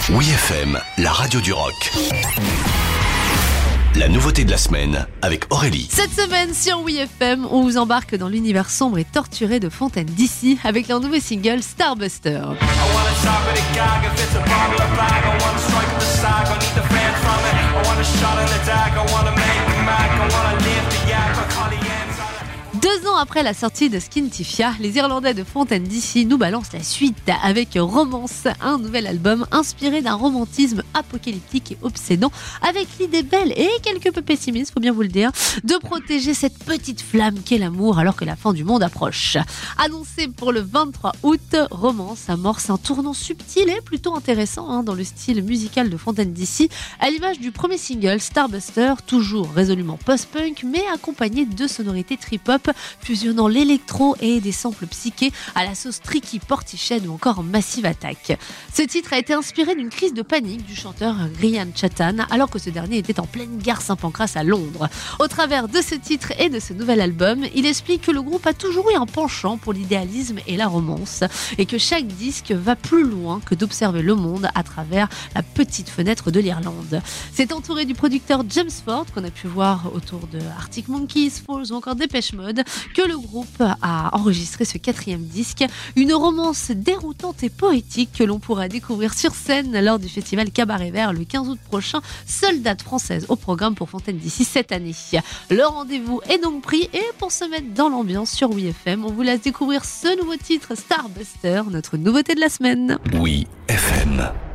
Oui FM, la radio du rock. La nouveauté de la semaine avec Aurélie. Cette semaine sur Oui FM, on vous embarque dans l'univers sombre et torturé de Fontaine DC avec leur nouveau single Starbuster. Deux ans après la sortie de Skintifia, les Irlandais de Fontaine DC nous balancent la suite avec Romance, un nouvel album inspiré d'un romantisme apocalyptique et obsédant, avec l'idée belle et quelque peu pessimiste, faut bien vous le dire, de protéger cette petite flamme qu'est l'amour alors que la fin du monde approche. Annoncé pour le 23 août, Romance amorce un tournant subtil et plutôt intéressant dans le style musical de Fontaine DC, à l'image du premier single Starbuster, toujours résolument post-punk mais accompagné de sonorités trip-hop fusionnant l'électro et des samples psychés à la sauce Tricky Portiched ou encore Massive Attack. Ce titre a été inspiré d'une crise de panique du chanteur Ryan Chatan alors que ce dernier était en pleine gare Saint-Pancras à Londres. Au travers de ce titre et de ce nouvel album, il explique que le groupe a toujours eu un penchant pour l'idéalisme et la romance et que chaque disque va plus loin que d'observer le monde à travers la petite fenêtre de l'Irlande. C'est entouré du producteur James Ford qu'on a pu voir autour de Arctic Monkeys, Falls ou encore Depeche Mode que le groupe a enregistré ce 4e disque, une romance déroutante et poétique que l'on pourra découvrir sur scène lors du festival Cabaret Vert le 15 août prochain, seule date française au programme pour Fontaine DC cette année. Le rendez-vous est donc pris et pour se mettre dans l'ambiance sur Oui FM, on vous laisse découvrir ce nouveau titre Starbuster, notre nouveauté de la semaine. Oui FM.